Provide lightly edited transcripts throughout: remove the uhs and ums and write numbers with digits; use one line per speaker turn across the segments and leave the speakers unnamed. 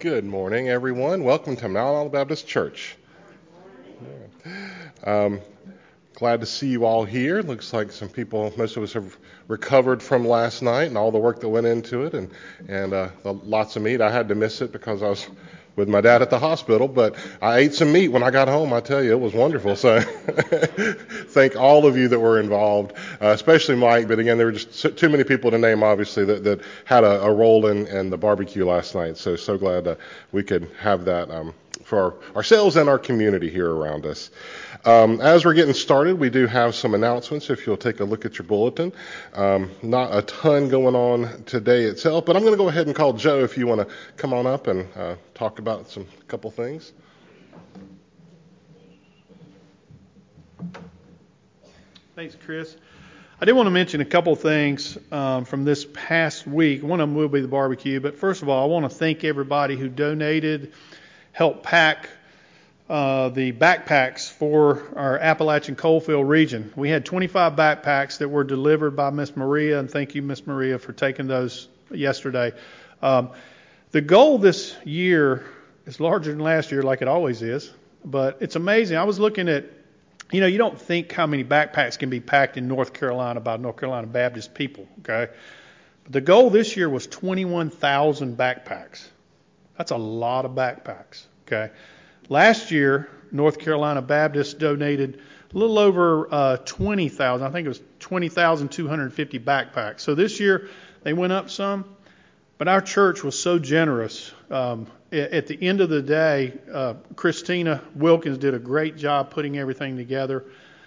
Good morning, everyone. Welcome to Mount Olive Baptist Church. Glad to see you all here. Looks like some people, most of us have recovered from last night and all the work that went into it, and lots of meat. I had to miss it because I was with my dad at the hospital, but I ate some meat when I got home. I tell you, it was wonderful. So thank all of you that were involved, especially Mike. But again, there were just too many people to name, obviously, that had a role in the barbecue last night. So glad we could have that for ourselves and our community here around us. As we're getting started, we do have some announcements if you'll take a look at your bulletin. Not a ton going on today itself, but I'm going to go ahead and call Joe if you want to come on up and talk about a couple things.
Thanks, Chris. I did want to mention a couple things from this past week. One of them will be the barbecue, but first of all, I want to thank everybody who donated, helped pack the backpacks for our Appalachian Coalfield region. We had 25 backpacks that were delivered by Miss Maria, and thank you, Miss Maria, for taking those yesterday. The goal this year is larger than last year, like it always is, but it's amazing. I was looking at, you don't think how many backpacks can be packed in North Carolina by North Carolina Baptist people, okay? But the goal this year was 21,000 backpacks. That's a lot of backpacks, okay? Last year, North Carolina Baptist donated a little over 20,000. I think it was 20,250 backpacks. So this year, they went up some, but our church was so generous. At the end of the day, Christina Wilkins did a great job putting everything together,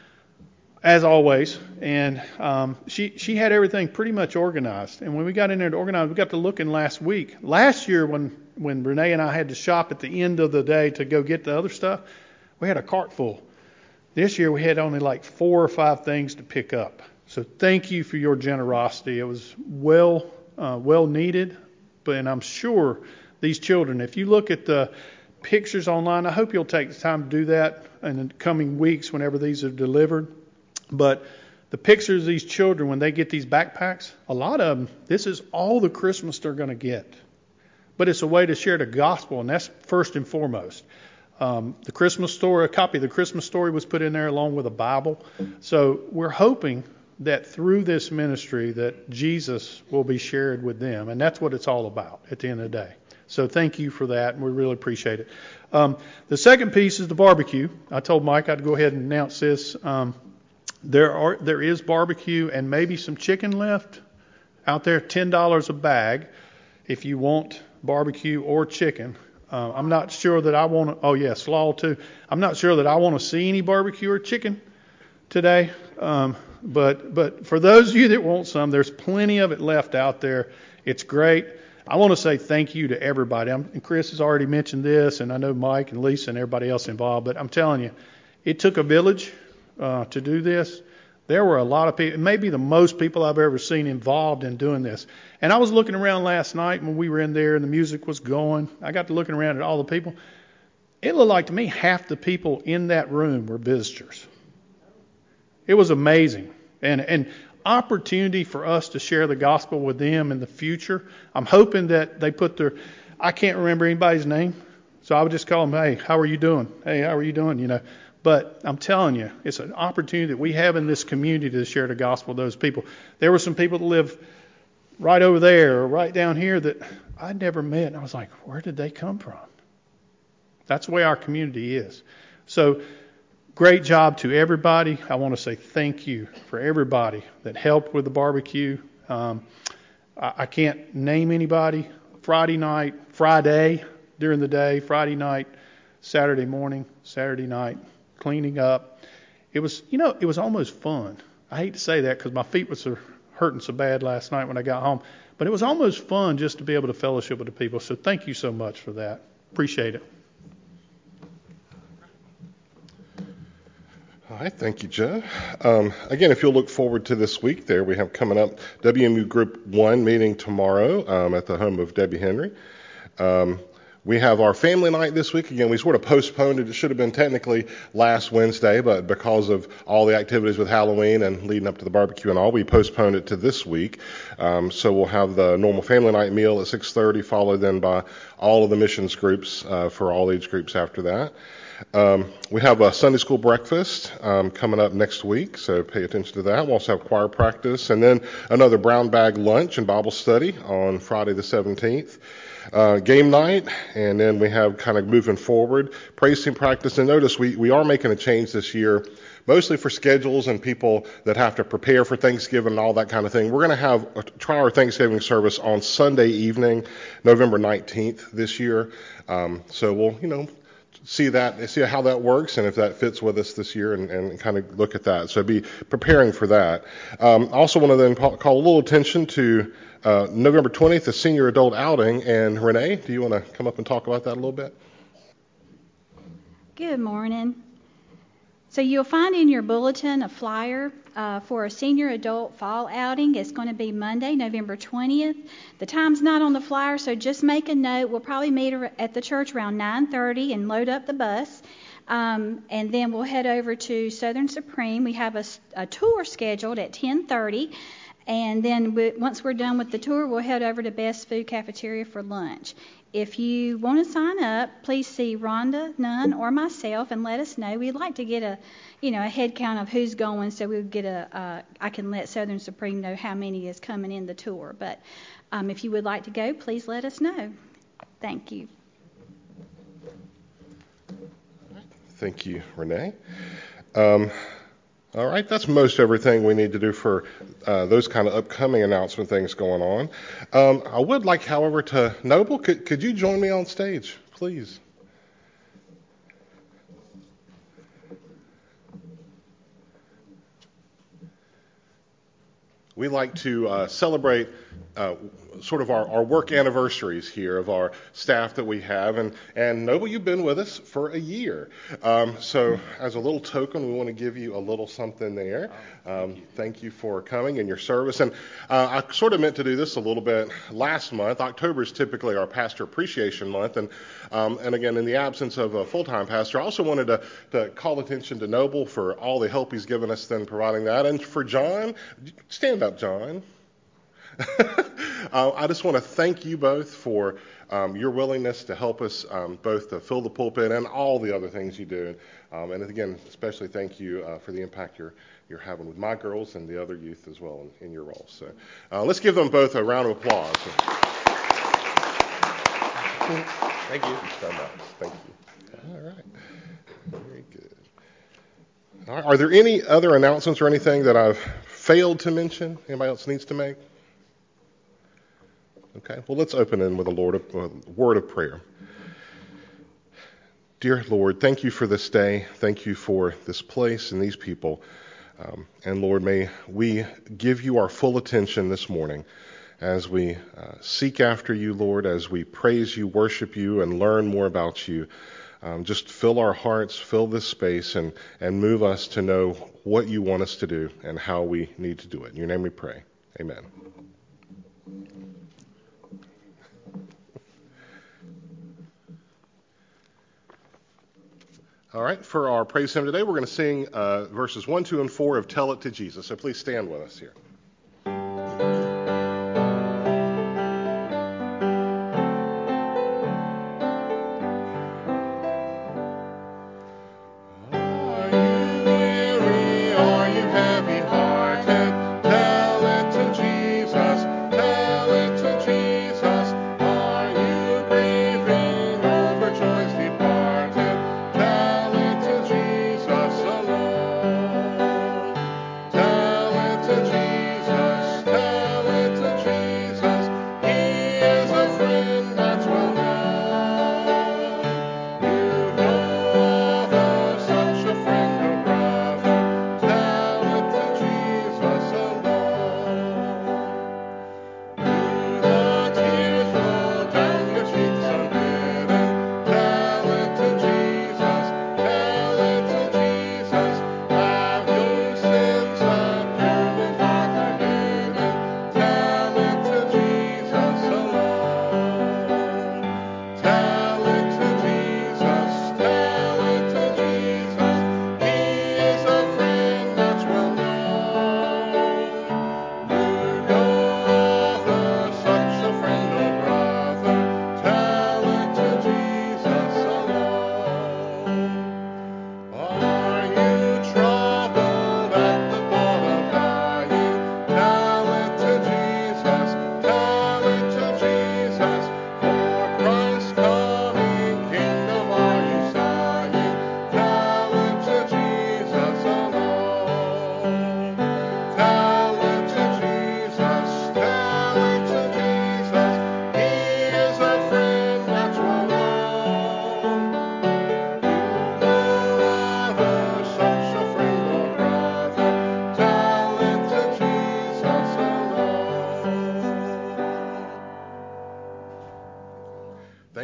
as always, and she had everything pretty much organized. And when we got in there to organize, we got to looking last week. Last year, when Renee and I had to shop at the end of the day to go get the other stuff, we had a cart full. This year, we had only like 4 or 5 things to pick up. So thank you for your generosity. It was well needed, and I'm sure these children, if you look at the pictures online, I hope you'll take the time to do that in the coming weeks whenever these are delivered. But the pictures of these children, when they get these backpacks, a lot of them, this is all the Christmas they're going to get. But it's a way to share the gospel, and that's first and foremost. The Christmas story, a copy of the Christmas story was put in there along with a Bible. So we're hoping that through this ministry that Jesus will be shared with them. And that's what it's all about at the end of the day. So thank you for that, and we really appreciate it. The second piece is the barbecue. I told Mike I'd go ahead and announce this. There is barbecue and maybe some chicken left out there, $10 a bag if you want barbecue or chicken. I'm not sure that I want to, slaw too. I'm not sure that I want to see any barbecue or chicken today. But for those of you that want some, there's plenty of it left out there. It's great. I want to say thank you to everybody. And Chris has already mentioned this, and I know Mike and Lisa and everybody else involved, but I'm telling you, it took a village to do this. There were a lot of people, maybe the most people I've ever seen involved in doing this. And I was looking around last night when we were in there and the music was going. I got to looking around at all the people. It looked like to me half the people in that room were visitors. It was amazing. And opportunity for us to share the gospel with them in the future. I'm hoping that they put I can't remember anybody's name, so I would just call them, hey, how are you doing? Hey, how are you doing? But I'm telling you, it's an opportunity that we have in this community to share the gospel with those people. There were some people that live right over there or right down here that I'd never met, and I was like, where did they come from? That's the way our community is. So great job to everybody. I want to say thank you for everybody that helped with the barbecue. I can't name anybody. Friday during the day, Friday night, Saturday morning, Saturday night, cleaning up. It was almost fun. I hate to say that because my feet were hurting so bad last night when I got home. But it was almost fun just to be able to fellowship with the people. So thank you so much for that. Appreciate it.
All right, thank you, Joe. Again, if you'll look forward to this week there, we have coming up WMU Group 1 meeting tomorrow at the home of Debbie Henry. We have our family night this week. Again, we sort of postponed it. It should have been technically last Wednesday, but because of all the activities with Halloween and leading up to the barbecue and all, we postponed it to this week. So we'll have the normal family night meal at 6:30, followed then by all of the missions groups for all age groups after that. We have a Sunday school breakfast coming up next week, so pay attention to that. We'll also have choir practice, and then another brown bag lunch and Bible study on Friday the 17th. Game night, and then we have kind of moving forward, praise team practice. And notice we are making a change this year, mostly for schedules and people that have to prepare for Thanksgiving and all that kind of thing. We're going to try our Thanksgiving service on Sunday evening, November 19th this year. So we'll, see how that works and if that fits with us this year and kind of look at that. So be preparing for that. I also want to then call a little attention to November 20th, the senior adult outing. And Renee, do you want to come up and talk about that a little bit?
Good morning. So you'll find in your bulletin a flyer for a senior adult fall outing. It's going to be Monday, November 20th. The time's not on the flyer, so just make a note. We'll probably meet at the church around 9:30 and load up the bus. And then we'll head over to Southern Supreme. We have a tour scheduled at 10:30. And then once we're done with the tour, we'll head over to Best Food Cafeteria for lunch. If you want to sign up, please see Rhonda Nunn or myself and let us know. We'd like to get a head count of who's going, so we'll get I can let Southern Supreme know how many is coming in the tour. But if you would like to go, please let us know. Thank you.
Thank you, Renee. All right, that's most everything we need to do for those kind of upcoming announcement things going on. I would like, however, to Noble, could you join me on stage, please? We like to celebrate sort of our work anniversaries here of our staff that we have. And Noble, you've been with us for a year. So as a little token, we want to give you a little something there. Thank you for coming and your service. And I sort of meant to do this a little bit last month. October is typically our pastor appreciation month. And again, in the absence of a full-time pastor, I also wanted to call attention to Noble for all the help he's given us in providing that. And for John, stand up, John. I just want to thank you both for your willingness to help us both to fill the pulpit and all the other things you do. And again, especially thank you for the impact you're having with my girls and the other youth as well in your role. So let's give them both a round of applause. Thank you so much. Thank you. All right. Very good. All right. Are there any other announcements or anything that I've failed to mention? Anybody else needs to make? Okay, well, let's open in with a word of prayer. Dear Lord, thank you for this day. Thank you for this place and these people. And Lord, may we give you our full attention this morning as we seek after you, Lord, as we praise you, worship you, and learn more about you. Just fill our hearts, fill this space, and move us to know what you want us to do and how we need to do it. In your name we pray. Amen. All right, for our praise hymn today, we're going to sing verses 1, 2, and 4 of Tell It to Jesus. So please stand with us here. Jesus.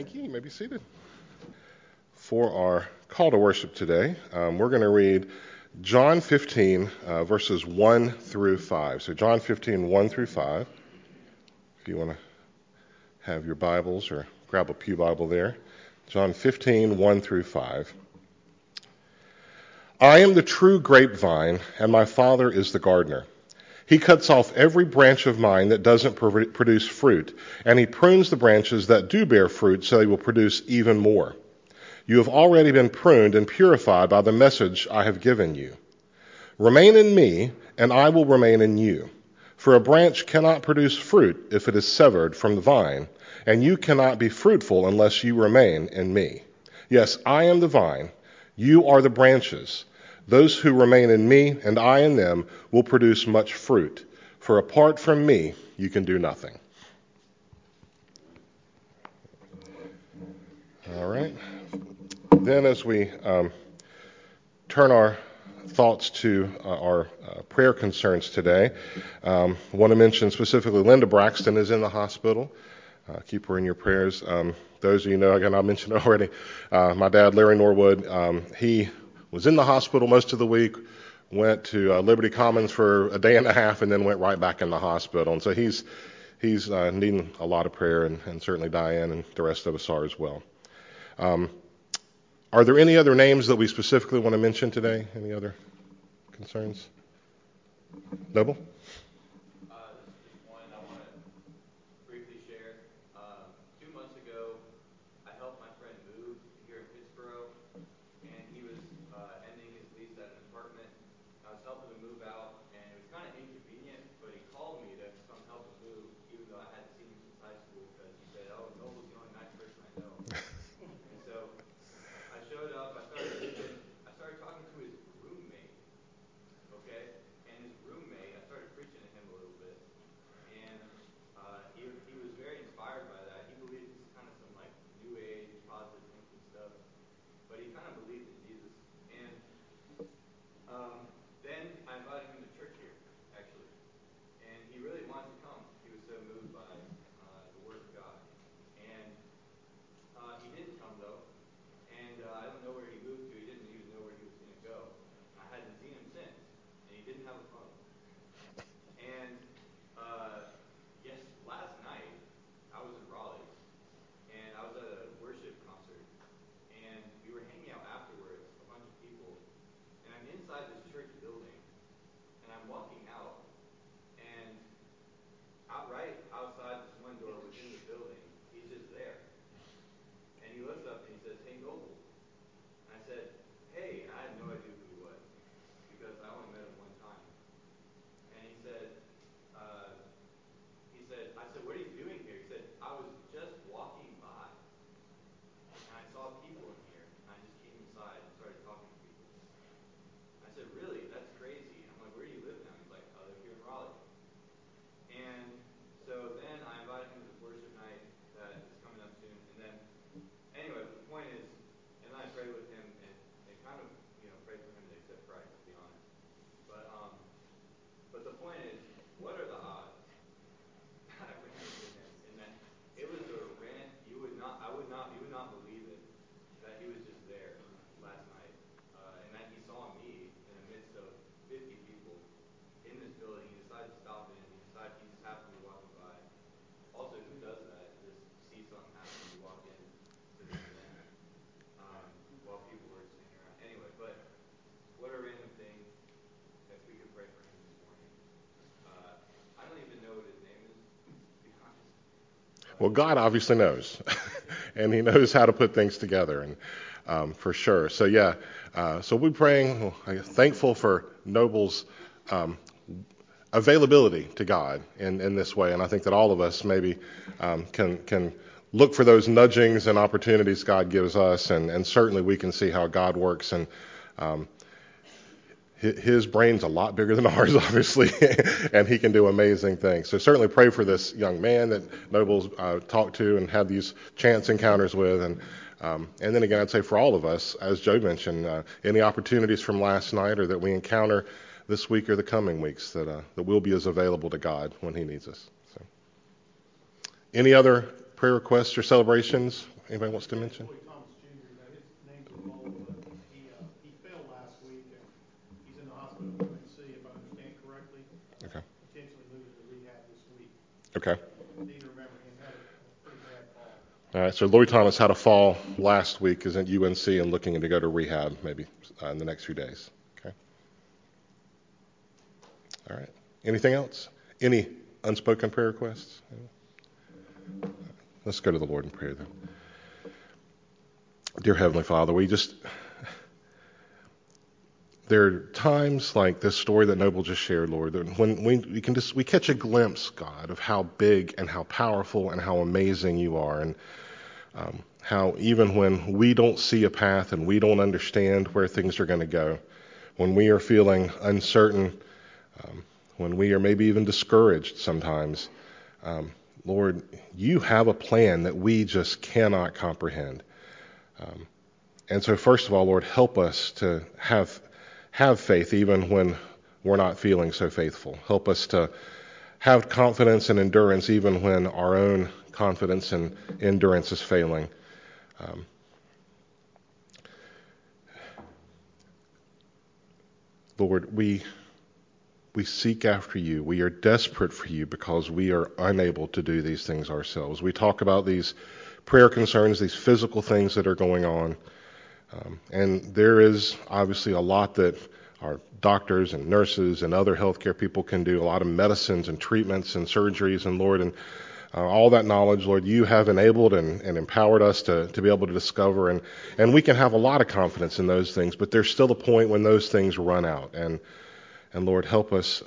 Thank you. You may be seated. For our call to worship today, we're going to read John 15, verses 1 through 5. So John 15, 1 through 5. If you want to have your Bibles or grab a pew Bible there. John 15, 1 through 5. I am the true grapevine, and my Father is the gardener. He cuts off every branch of mine that doesn't produce fruit, and he prunes the branches that do bear fruit so they will produce even more. You have already been pruned and purified by the message I have given you. Remain in me, and I will remain in you. For a branch cannot produce fruit if it is severed from the vine, and you cannot be fruitful unless you remain in me. Yes, I am the vine, you are the branches. Those who remain in me and I in them will produce much fruit, for apart from me you can do nothing. All right. Then as we turn our thoughts to our prayer concerns today, I want to mention specifically Linda Braxton is in the hospital. Keep her in your prayers. Those of you know, again, I mentioned already, my dad, Larry Norwood, he was in the hospital most of the week, went to Liberty Commons for a day and a half, and then went right back in the hospital. And so he's needing a lot of prayer, and certainly Diane and the rest of us are as well. Are there any other names that we specifically want to mention today? Any other concerns? Noble? Well, God obviously knows, and he knows how to put things together, and for sure. So yeah, so we're praying, thankful for Noble's availability to God in this way, and I think that all of us maybe can look for those nudgings and opportunities God gives us, and certainly we can see how God works, and his brain's a lot bigger than ours, obviously, and he can do amazing things. So certainly pray for this young man that Noble's talked to and had these chance encounters with. And then again, I'd say for all of us, as Joe mentioned, any opportunities from last night or that we encounter this week or the coming weeks, that we'll be as available to God when he needs us. So, any other prayer requests or celebrations anybody wants to mention?
Lloyd Thomas Jr., his name's involved, but he fell last week, and he's in the hospital at UNC, if I understand correctly.
Okay.
Potentially moving to rehab this week.
Okay.
Need to remember him had a pretty bad fall.
All right, so Lloyd Thomas had a fall last week, is at UNC and looking to go to rehab maybe in the next few days. Okay. All right. Anything else? Any unspoken prayer requests? Let's go to the Lord in prayer then. Dear Heavenly Father, there are times like this story that Noble just shared, Lord, that when we catch a glimpse, God, of how big and how powerful and how amazing you are, and how even when we don't see a path and we don't understand where things are going to go, when we are feeling uncertain, when we are maybe even discouraged sometimes, Lord, you have a plan that we just cannot comprehend. And so first of all, Lord, help us to have faith even when we're not feeling so faithful. Help us to have confidence and endurance even when our own confidence and endurance is failing. Lord, we seek after you. We are desperate for you because we are unable to do these things ourselves. We talk about these prayer concerns, these physical things that are going on. And there is obviously a lot that our doctors and nurses and other healthcare people can do, a lot of medicines and treatments and surgeries. And Lord, and all that knowledge, Lord, you have enabled and empowered us to be able to discover. And we can have a lot of confidence in those things, but there's still a point when those things run out. And Lord, help us,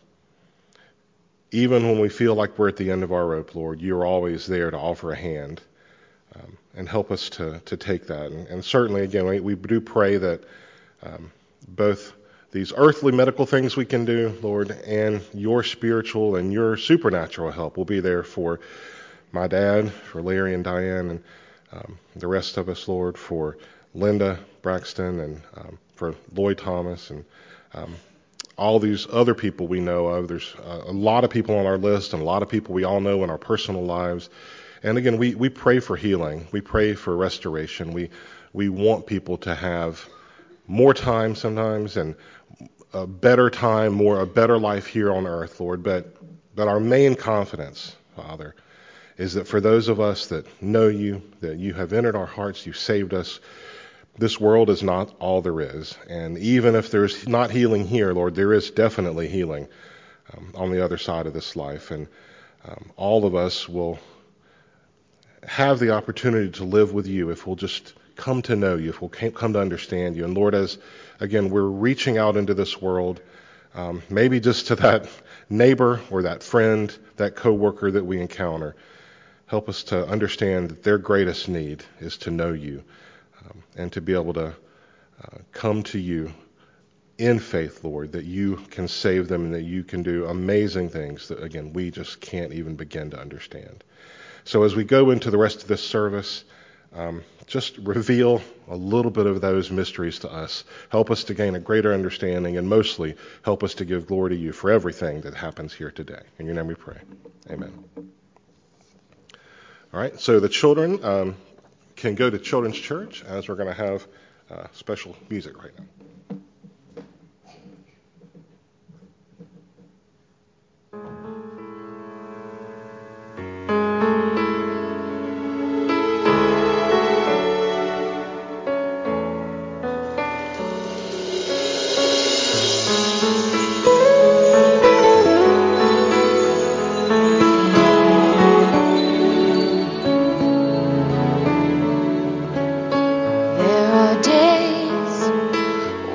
even when we feel like we're at the end of our rope, Lord, you're always there to offer a hand, and help us to take that. And certainly, again, we do pray that both these earthly medical things we can do, Lord, and your spiritual and your supernatural help will be there for my dad, for Larry and Diane, and the rest of us, Lord, for Linda Braxton, and for Lloyd Thomas, and all these other people we know of. There's a lot of people on our list and a lot of people we all know in our personal lives. And again, we pray for healing. We pray for restoration. We want people to have more time sometimes and a better time, a better life here on earth, Lord. But our main confidence, Father, is that for those of us that know you, that you have entered our hearts, you saved us, this world is not all there is. And even if there's not healing here, Lord, there is definitely healing on the other side of this life. And all of us will have the opportunity to live with you if we'll just come to know you, if we'll come to understand you. And Lord, as, again, we're reaching out into this world, maybe just to that neighbor or that friend, that coworker that we encounter, help us to understand that their greatest need is to know you. And to be able to come to you in faith, Lord, that you can save them and that you can do amazing things that, again, we just can't even begin to understand. So as we go into the rest of this service, just reveal a little bit of those mysteries to us. Help us to gain a greater understanding, and mostly help us to give glory to you for everything that happens here today. In your name we pray. Amen. All right, so the children can go to Children's Church, as we're going to have special music right now.
There are days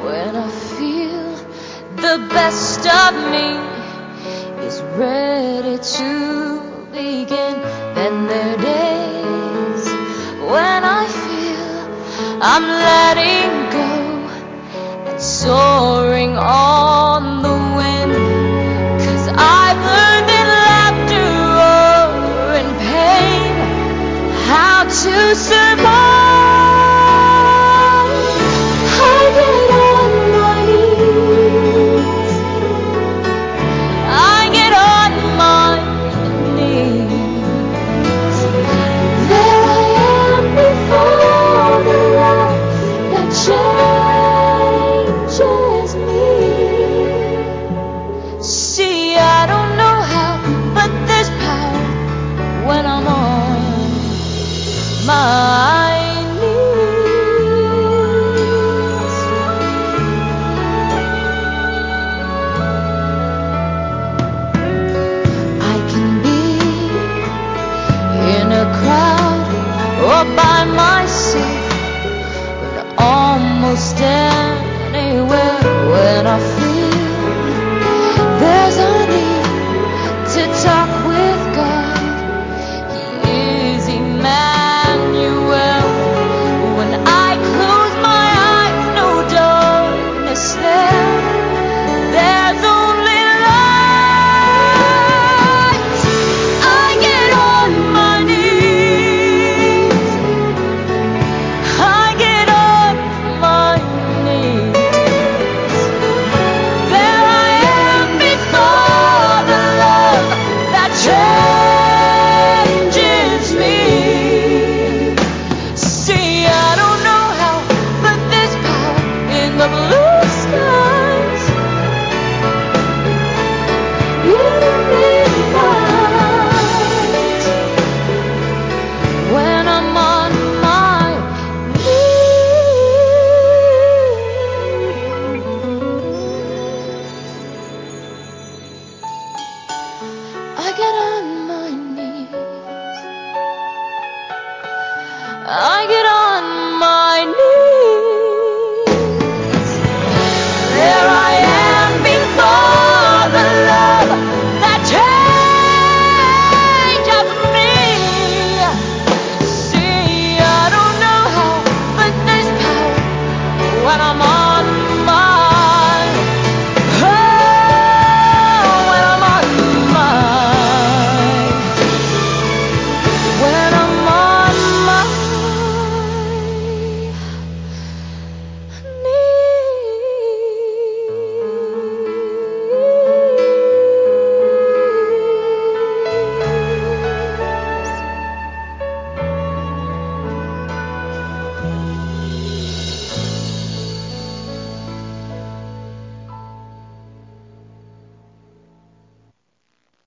I get